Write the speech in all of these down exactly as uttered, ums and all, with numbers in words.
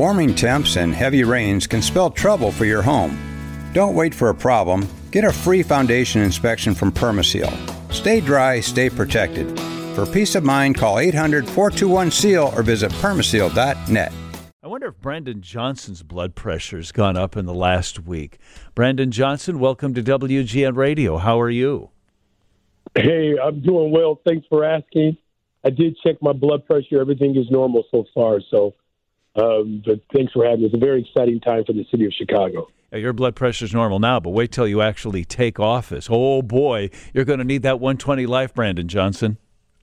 Warming temps and heavy rains can spell trouble for your home. Don't wait for a problem. Get a free foundation inspection from Permaseal. Stay dry, stay protected. For peace of mind, call eight hundred, four two one, S E A L or visit permaseal dot net. I wonder if Brandon Johnson's blood pressure's gone up in the last week. Brandon Johnson, welcome to W G N Radio. How are you? Hey, I'm doing well. Thanks for asking. I did check my blood pressure. Everything is normal so far. So, um, but thanks for having me. It's a very exciting time for the city of Chicago. Your blood pressure's normal now, but wait till you actually take office. Oh, boy, you're going to need that one twenty life, Brandon Johnson.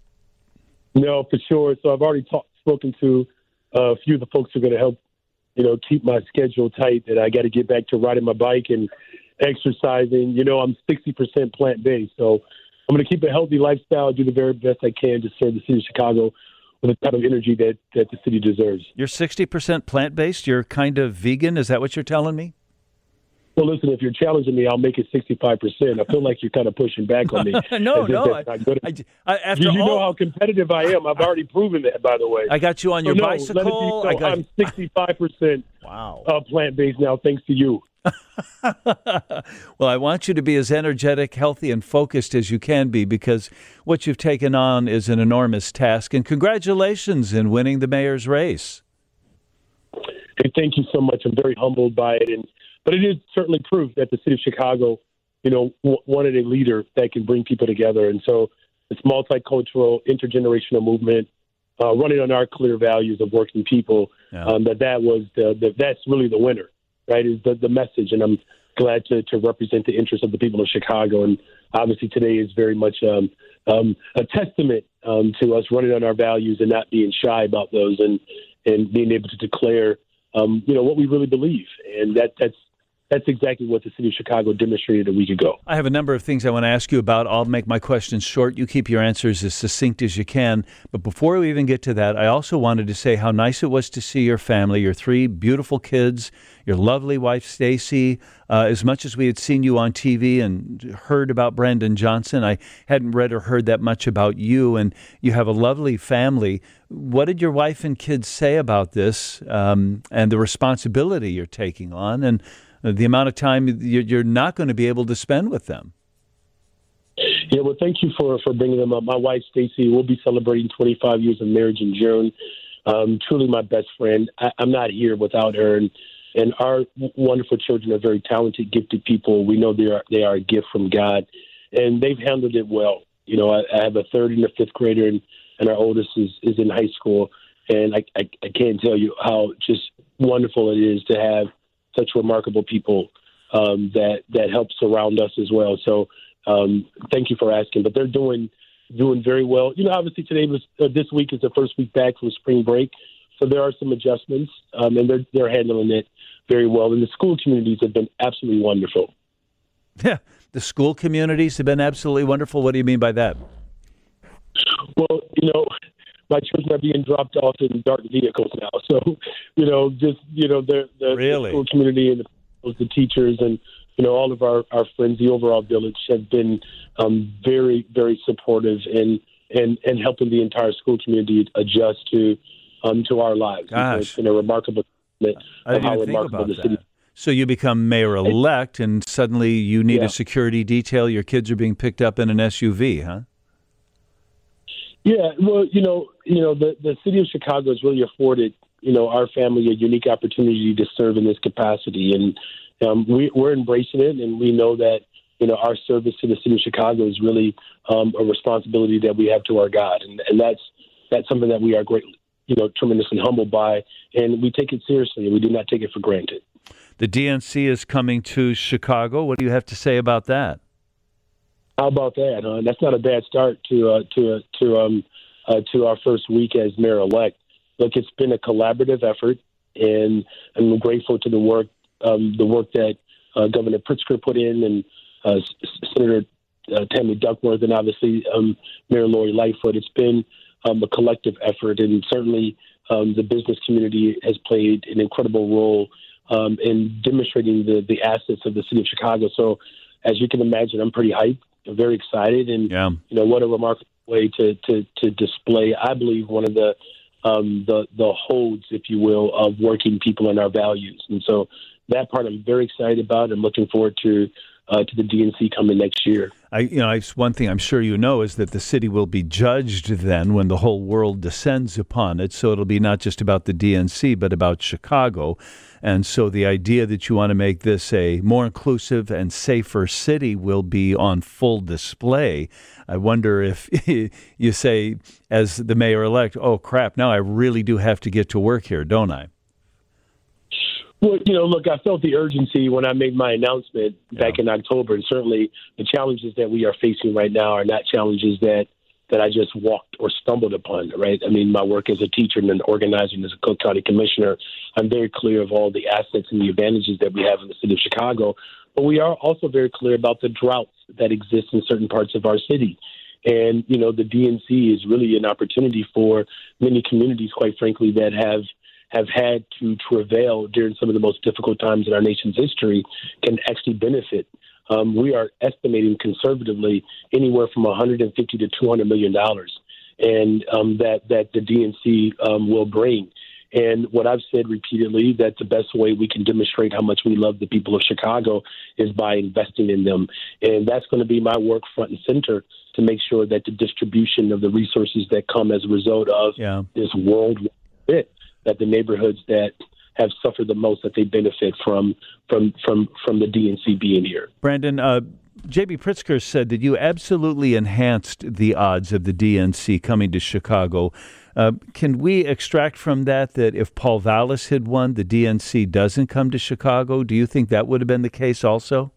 No, for sure. So I've already talk, spoken to uh, a few of the folks who are going to help, you know, keep my schedule tight. And I got to get back to riding my bike and exercising. You know, I'm sixty percent plant-based, so I'm going to keep a healthy lifestyle, do the very best I can to serve the city of Chicago with the type of energy that, that the city deserves. You're sixty percent plant-based? You're kind of vegan? Is that what you're telling me? Well, listen, if you're challenging me, I'll make it sixty-five percent. I feel like you're kind of pushing back on me. no, no. I, I, I, after you, you all, know how competitive I am. I've already proven that, by the way. I got you on your so, no, bicycle. Let it be so. I got, I'm sixty-five percent wow. uh, plant-based now, thanks to you. Well, I want you to be as energetic, healthy, and focused as you can be, because what you've taken on is an enormous task. And congratulations in winning the mayor's race. Hey, thank you so much. I'm very humbled by it. And But it is certainly proof that the city of Chicago, you know, w- wanted a leader that can bring people together. And so it's multicultural, intergenerational movement, uh, running on our clear values of working people, yeah. um, that that was the, the, that's really the winner, right, is the, the message. And I'm glad to, to represent the interests of the people of Chicago. And obviously today is very much um, um, a testament um, to us running on our values and not being shy about those, and, and being able to declare, um, you know, what we really believe. And that that's, That's exactly what the city of Chicago demonstrated a week ago. I have a number of things I want to ask you about. I'll make my questions short. You keep your answers as succinct as you can. But before we even get to that, I also wanted to say how nice it was to see your family, your three beautiful kids, your lovely wife, Stacy. Uh, as much as we had seen you on T V and heard about Brandon Johnson, I hadn't read or heard that much about you. And you have a lovely family. What did your wife and kids say about this um, and the responsibility you're taking on, and the amount of time you're not going to be able to spend with them? Yeah, well, thank you for, for bringing them up. My wife, Stacy, will be celebrating twenty-five years of marriage in June. Um, truly my best friend. I, I'm not here without her. And, and our wonderful children are very talented, gifted people. We know they are they are a gift from God, and they've handled it well. You know, I, I have a third and a fifth grader, and, and our oldest is, is in high school. And I, I, I can't tell you how just wonderful it is to have such remarkable people um, that that help surround us as well. So um, thank you for asking. But they're doing doing very well. You know, obviously today was uh, this week is the first week back from spring break, so there are some adjustments, um, and they're they're handling it very well. And the school communities have been absolutely wonderful. Yeah, the school communities have been absolutely wonderful. What do you mean by that? Well, you know, my children are being dropped off in dark vehicles now. So, you know, just, you know, the, the, really? the school community and the, the teachers and, you know, all of our, our friends, the overall village have been um, very, very supportive and, and, and helping the entire school community adjust to um, to our lives. Gosh. It's been a remarkable moment I didn't of how even think remarkable about the city that. So you become mayor-elect, and suddenly you need Yeah. a security detail. Your kids are being picked up in an S U V, huh? Yeah, well, you know, you know, the, the city of Chicago has really afforded, you know, our family a unique opportunity to serve in this capacity, and um, we, we're embracing it, and we know that, you know, our service to the city of Chicago is really um, a responsibility that we have to our God, and, and that's that's something that we are greatly, you know, tremendously humbled by, and we take it seriously, and we do not take it for granted. The D N C is coming to Chicago. What do you have to say about that? How about that? Huh? That's not a bad start to uh, to to um uh, to our first week as mayor-elect. Look, it's been a collaborative effort, and I'm grateful to the work um, the work that uh, Governor Pritzker put in, and uh, Senator uh, Tammy Duckworth, and obviously um, Mayor Lori Lightfoot. It's been um, a collective effort, and certainly um, the business community has played an incredible role um, in demonstrating the the assets of the city of Chicago. So, as you can imagine, I'm pretty hyped. Very excited, and yeah. you know what a remarkable way to, to, to display, I believe, one of the um, the the holds, if you will, of working people and our values. And so that part I'm very excited about and looking forward to uh, to the D N C coming next year. I, you know, I, one thing I'm sure you know is that the city will be judged then when the whole world descends upon it. So it'll be not just about the D N C, but about Chicago. And so the idea that you want to make this a more inclusive and safer city will be on full display. I wonder if you say, as the mayor-elect, oh, crap, now I really do have to get to work here, don't I? Well, you know, look, I felt the urgency when I made my announcement yeah. back in October, and certainly the challenges that we are facing right now are not challenges that, that I just walked or stumbled upon, right? I mean, my work as a teacher and an organizer and as a Cook County commissioner, I'm very clear of all the assets and the advantages that we have in the city of Chicago, but we are also very clear about the droughts that exist in certain parts of our city. And, you know, the D N C is really an opportunity for many communities, quite frankly, that have have had to travail during some of the most difficult times in our nation's history can actually benefit. Um, we are estimating conservatively anywhere from one hundred fifty to two hundred million dollars, and um, that that the D N C um, will bring. And what I've said repeatedly, that the best way we can demonstrate how much we love the people of Chicago is by investing in them. And that's going to be my work front and center to make sure that the distribution of the resources that come as a result of yeah. this worldwide fit, that the neighborhoods that have suffered the most, that they benefit from from from from the D N C being here. Brandon, uh, J B. Pritzker said that you absolutely enhanced the odds of the D N C coming to Chicago. Uh, can we extract from that that if Paul Vallas had won, the D N C doesn't come to Chicago? Do you think that would have been the case also?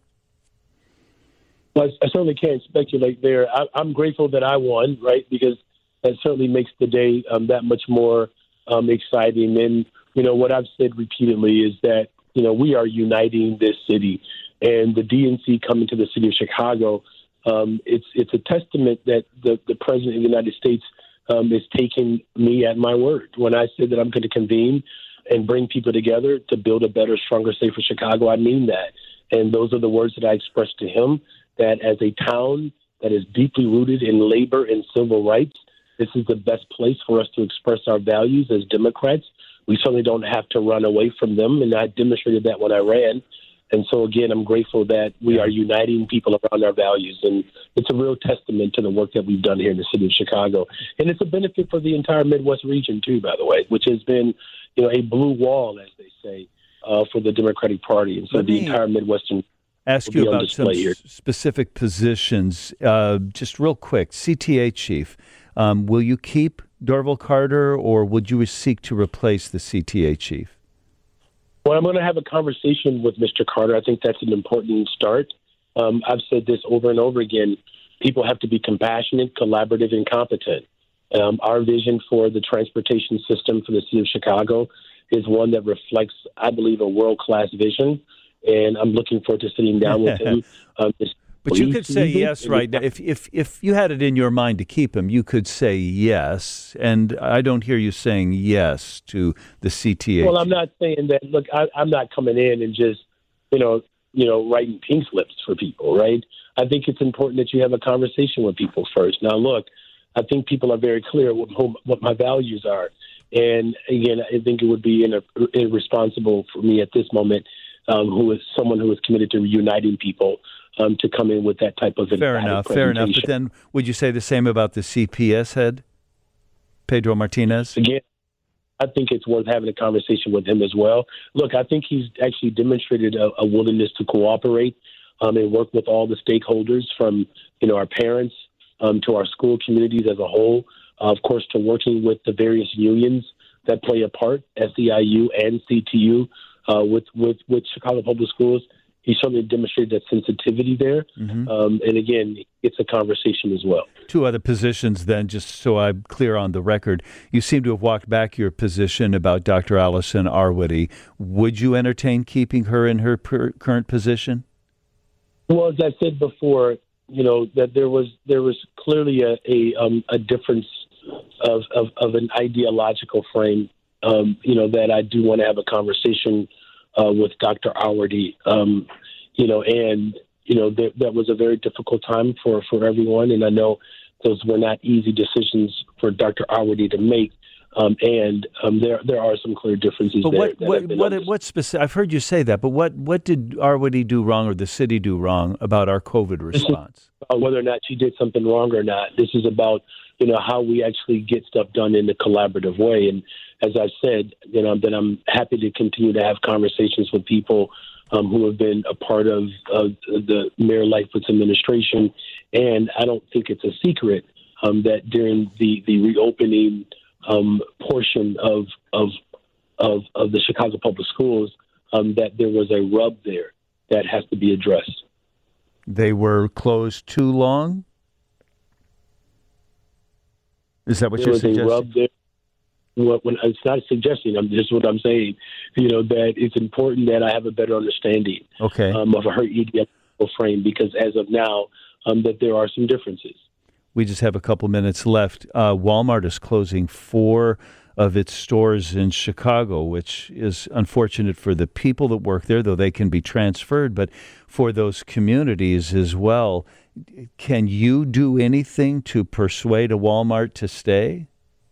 Well, I, I certainly can't speculate there. I, I'm grateful that I won, right, because that certainly makes the day um, that much more um, exciting. And, you know, what I've said repeatedly is that, you know, we are uniting this city. And the D N C coming to the city of Chicago, um, it's it's a testament that the, the President of the United States um, is taking me at my word. When I said that I'm going to convene and bring people together to build a better, stronger, safer Chicago, I mean that. And those are the words that I expressed to him, that as a town that is deeply rooted in labor and civil rights, this is the best place for us to express our values as Democrats. We certainly don't have to run away from them, and I demonstrated that when I ran. And so, again, I'm grateful that we are uniting people around our values, and it's a real testament to the work that we've done here in the city of Chicago. And it's a benefit for the entire Midwest region, too, by the way, which has been, you know, a blue wall, as they say, uh, for the Democratic Party. And so Let the me entire Midwestern ask you about some s- specific positions. Uh, just real quick, C T A chief, um, will you keep Dorval Carter, or would you seek to replace the C T A chief? Well, I'm going to have a conversation with Mister Carter. I think that's an important start. Um, I've said this over and over again. People have to be compassionate, collaborative, and competent. Um, our vision for the transportation system for the city of Chicago is one that reflects, I believe, a world-class vision. And I'm looking forward to sitting down with him. Um, But you could say yes right now. If, if, if you had it in your mind to keep him, you could say yes. And I don't hear you saying yes to the C T A. Well, I'm not saying that. Look, I, I'm not coming in and just, you know, you know, writing pink slips for people, right? I think it's important that you have a conversation with people first. Now, look, I think people are very clear what, what my values are. And, again, I think it would be in a, irresponsible for me at this moment, um, who is someone who is committed to uniting people, Um, to come in with that type of fair enough, fair enough. But then, would you say the same about the C P S head, Pedro Martinez? Again, I think it's worth having a conversation with him as well. Look, I think he's actually demonstrated a, a willingness to cooperate um, and work with all the stakeholders, from you know our parents um, to our school communities as a whole. Uh, of course, to working with the various unions that play a part, S E I U and C T U, uh, with with with Chicago Public Schools. He certainly demonstrated that sensitivity there. Mm-hmm. Um, and again, it's a conversation as well. Two other positions then, just so I'm clear on the record. You seem to have walked back your position about Doctor Allison Arwady. Would you entertain keeping her in her per- current position? Well, as I said before, you know, that there was there was clearly a a, um, a difference of, of, of an ideological frame, um, you know, that I do want to have a conversation Uh, with Doctor Arwady, um, you know, and, you know, th- that was a very difficult time for, for everyone. And I know those were not easy decisions for Doctor Arwady to make. Um, and um, there there are some clear differences But there. what that what have been what, understood. what specific? I've heard you say that, but what what did Arwady do wrong or the city do wrong about our COVID response? Uh, whether or not she did something wrong or not. This is about, you know, how we actually get stuff done in a collaborative way. And as I said, you know, that I'm happy to continue to have conversations with people um, who have been a part of, of the Mayor Lightfoot's administration. And I don't think it's a secret um, that during the, the reopening um, portion of, of, of, of the Chicago Public Schools, um, that there was a rub there that has to be addressed. They were closed too long? Is that what There you're was suggesting? a rub there. What, when, it's not a suggestion. I'm just what I'm saying. You know, that it's important that I have a better understanding Okay. um, of her ideological frame, because as of now, um, that there are some differences. We just have a couple minutes left. Uh, Walmart is closing four of its stores in Chicago, which is unfortunate for the people that work there, though they can be transferred, but for those communities as well. Can you do anything to persuade a Walmart to stay?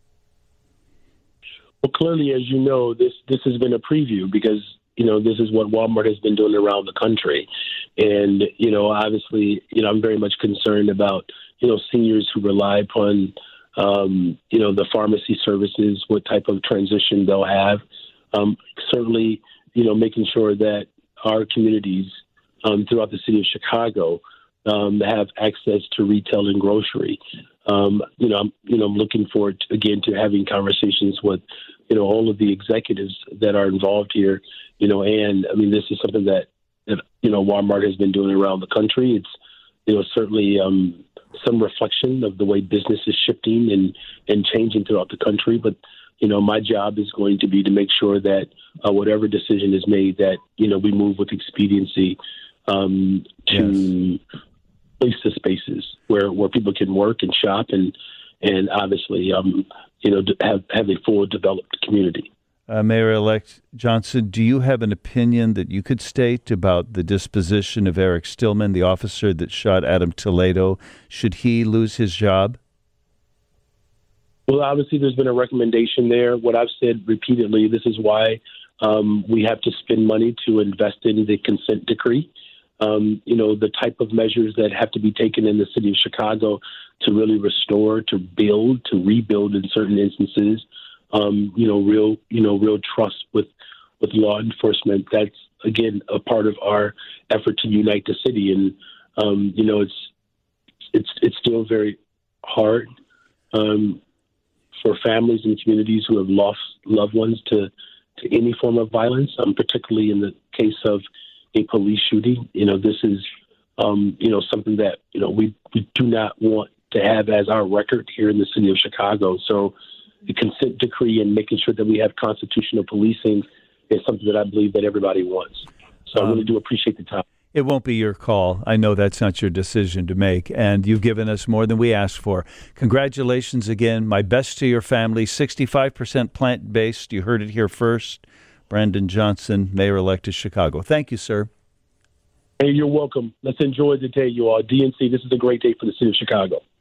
Well, clearly, as you know, this this has been a preview, because, you know, this is what Walmart has been doing around the country. And, you know, obviously, you know, I'm very much concerned about, you know, seniors who rely upon, um, you know, the pharmacy services, what type of transition they'll have. Um, certainly, you know, making sure that our communities um, throughout the city of Chicago um, have access to retail and grocery. Um, you know, I'm, you know, I'm looking forward to, again, to having conversations with, you know, all of the executives that are involved here. You know, and I mean, this is something that, that you know, Walmart has been doing around the country. It's, you know, certainly um, some reflection of the way business is shifting and, and changing throughout the country. But, you know, my job is going to be to make sure that uh, whatever decision is made, that, you know, we move with expediency um, to yes. place the spaces where, where people can work and shop and, and obviously, um, you know, have, have a full developed community. Uh, Mayor-elect Johnson, do you have an opinion that you could state about the disposition of Eric Stillman, the officer that shot Adam Toledo? Should he lose his job? Well, obviously, there's been a recommendation there. What I've said repeatedly, this is why um, we have to spend money to invest in the consent decree. Um, you know, the type of measures that have to be taken in the city of Chicago to really restore, to build, to rebuild in certain instances. Um, you know, real, you know, real trust with, with law enforcement. That's, again, a part of our effort to unite the city. And, um, you know, it's, it's, it's still very hard um, for families and communities who have lost loved ones to, to any form of violence, um, particularly in the case of a police shooting. You know, this is, um, you know, something that, you know, we, we do not want to have as our record here in the city of Chicago. So, the consent decree and making sure that we have constitutional policing is something that I believe that everybody wants. So um, I really do appreciate the time. It won't be your call. I know that's not your decision to make, and you've given us more than we asked for. Congratulations again. My best to your family. sixty-five percent plant-based. You heard it here first. Brandon Johnson, Mayor-elect of Chicago. Thank you, sir. Hey, you're welcome. Let's enjoy the day, you all. D N C, this is a great day for the city of Chicago.